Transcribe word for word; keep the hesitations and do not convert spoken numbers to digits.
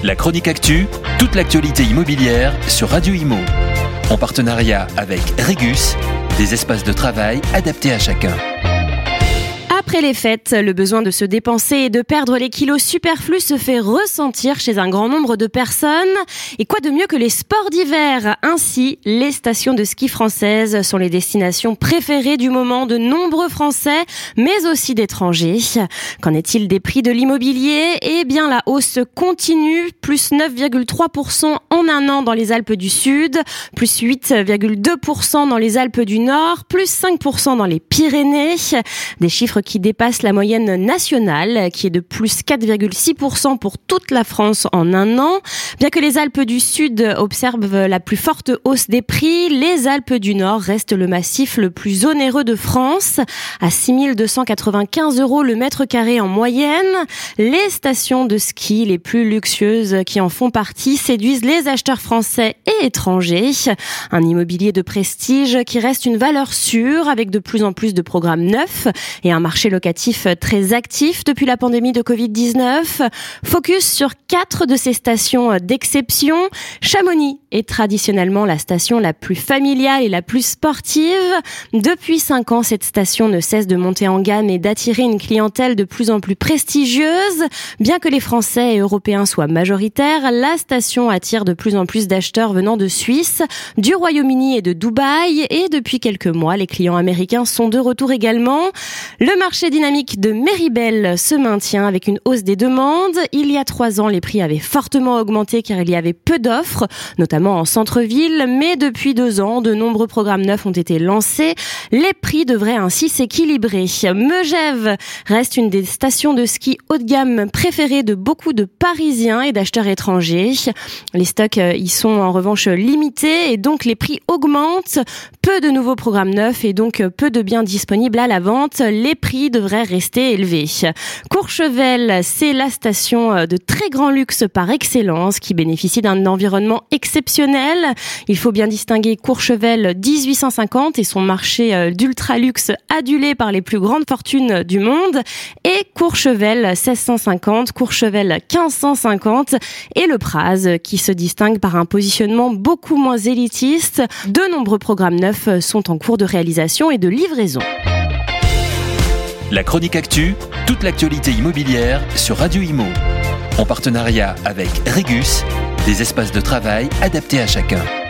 La chronique actu, toute l'actualité immobilière sur Radio Imo. En partenariat avec Regus, des espaces de travail adaptés à chacun. Après les fêtes, le besoin de se dépenser et de perdre les kilos superflus se fait ressentir chez un grand nombre de personnes. Et quoi de mieux que les sports d'hiver ? Ainsi, les stations de ski françaises sont les destinations préférées du moment de nombreux Français, mais aussi d'étrangers. Qu'en est-il des prix de l'immobilier ? Eh bien, la hausse continue, plus neuf virgule trois pour cent en un an dans les Alpes du Sud, plus huit virgule deux pour cent dans les Alpes du Nord, plus cinq pour cent dans les Pyrénées. Des chiffres qui dépasse la moyenne nationale, qui est de plus quatre virgule six pour cent pour toute la France en un an. Bien que les Alpes du Sud observent la plus forte hausse des prix, les Alpes du Nord restent le massif le plus onéreux de France, à six mille deux cent quatre-vingt-quinze euros le mètre carré en moyenne. Les stations de ski les plus luxueuses qui en font partie séduisent les acheteurs français et étrangers. Un immobilier de prestige qui reste une valeur sûre avec de plus en plus de programmes neufs et un marché locatif très actif depuis la pandémie de covid dix-neuf. Focus sur quatre de ces stations d'exception. Chamonix est traditionnellement la station la plus familiale et la plus sportive. Depuis cinq ans, cette station ne cesse de monter en gamme et d'attirer une clientèle de plus en plus prestigieuse. Bien que les Français et Européens soient majoritaires, la station attire de plus en plus d'acheteurs venant de Suisse, du Royaume-Uni et de Dubaï. Et depuis quelques mois, les clients américains sont de retour également. Le marché dynamique de Méribel se maintient avec une hausse des demandes. Il y a trois ans, les prix avaient fortement augmenté car il y avait peu d'offres, notamment en centre-ville. Mais depuis deux ans, de nombreux programmes neufs ont été lancés. Les prix devraient ainsi s'équilibrer. Megève reste une des stations de ski haut de gamme préférées de beaucoup de Parisiens et d'acheteurs étrangers. Les stocks y sont en revanche limités et donc les prix augmentent. Peu de nouveaux programmes neufs et donc peu de biens disponibles à la vente. Les prix devraient rester élevés. Courchevel, c'est la station de très grand luxe par excellence qui bénéficie d'un environnement exceptionnel. Il faut bien distinguer Courchevel dix-huit cent cinquante et son marché d'ultra luxe adulé par les plus grandes fortunes du monde, et Courchevel seize cent cinquante, Courchevel quinze cent cinquante et le Praz qui se distingue par un positionnement beaucoup moins élitiste. De nombreux programmes neufs sont en cours de réalisation et de livraison. La chronique actu, toute l'actualité immobilière sur Radio Imo. En partenariat avec Regus, des espaces de travail adaptés à chacun.